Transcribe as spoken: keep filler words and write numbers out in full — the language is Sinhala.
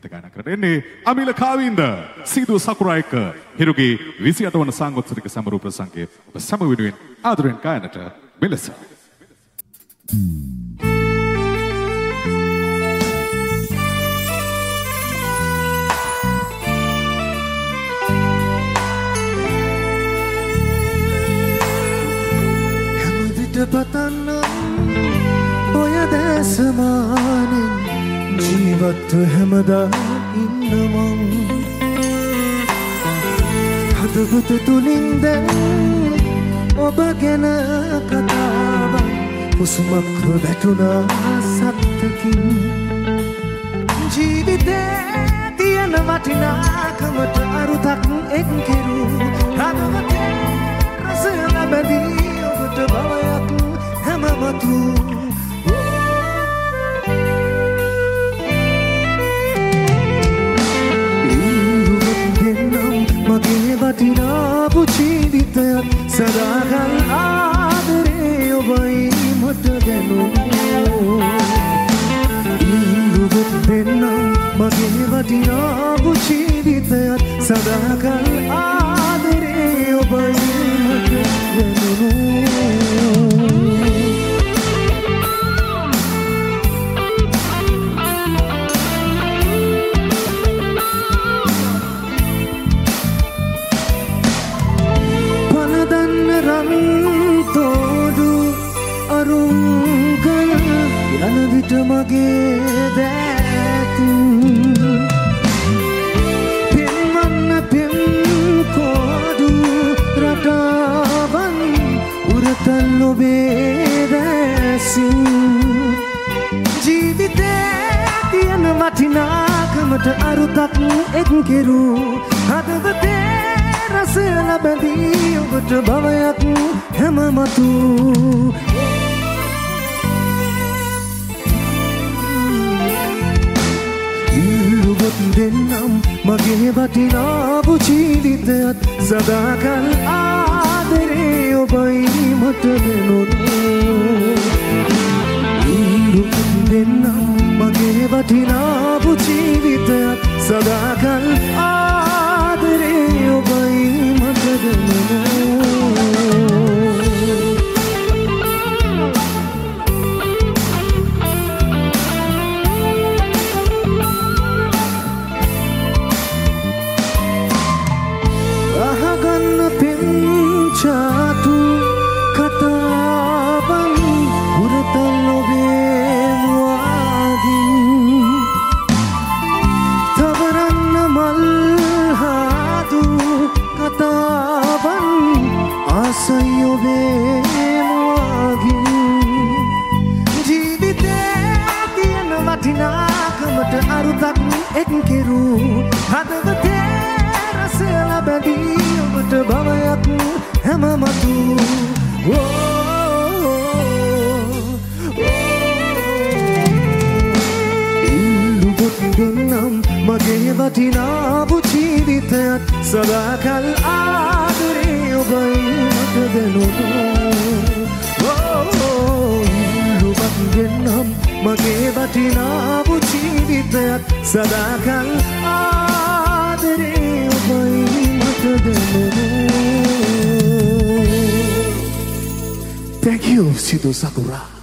ගාන කරන්නේ අමිල කාවින්ද සීදු සකුරායක හිරුගේ විසි අට වන සංවත්සරික සමරු ප්‍රසංගයේ ඔබ සම වෙනුවෙන් ආදරෙන් ගායනට මෙලෙස හැමවිට පතන්නම් ඔය දැසමානෙන් ජීවත්ව හැමදා ඉන්නමං හදවත තුලින් දැන් ඔබ ගැන කතාවක් කුසුමක් වැටුණා සත්තකින් ජීවිතේ තියෙන වටිනාකමට අරුතක් එක් කෙරූ හදවතේ රසය ලැබදී ඔබට බවයක් හැමමතු මගේ වටිනා ජීවිතයත් සදාකල් ආදරේ ඔබයි මට දැනුණු ඉන්දුවත් දෙන්නම් මගේ වටිනා ජීවිතයත් සදාකල් ආදරේ ඔබයි මට දැනුණු යන විට මගේ දැතුම් පෙන්වන්න පෙම් කෝඩු රටාවන් උරතල් ඔබේ දැසූ ජීවිතේ තියෙන වටිනාකමට අරුතක් එක් කෙරූ හදවතේ රසය ලැබදී ඔබට බවයක් හැමමතු දෙන්නම් මගේ වටිනා ජීවිතයත් සදාකල් ආදරේ ඔබයි මට දැනුණු ඉන්දුවත් දෙන්නම් මගේ වටිනා ජීවිතයත් සදාකල් ආදරේ ඔබයි මට දැනුණු Chatu kataban uratal oben wagin tabaran mal hadu kataban asay oben wagin ජීවිතේ තියෙන වටිනාකමට අරුතක් එක් කෙරූ හදවතේ රසය ලැබදී ඔබට බවයක් හැමමතු ඉන්දුවත් දෙන්නම් මගේ වටිනා ජීවිතයත් සදාකල් ආදරේ ඔබයි මට දැනුණු ඉන්දුවත් දෙන්නම් මගේ වටිනා ජීවිතයත් සදාකල් ආදරේ ඔබයි මට දැනුණු Thank you, Sidhu Sakura.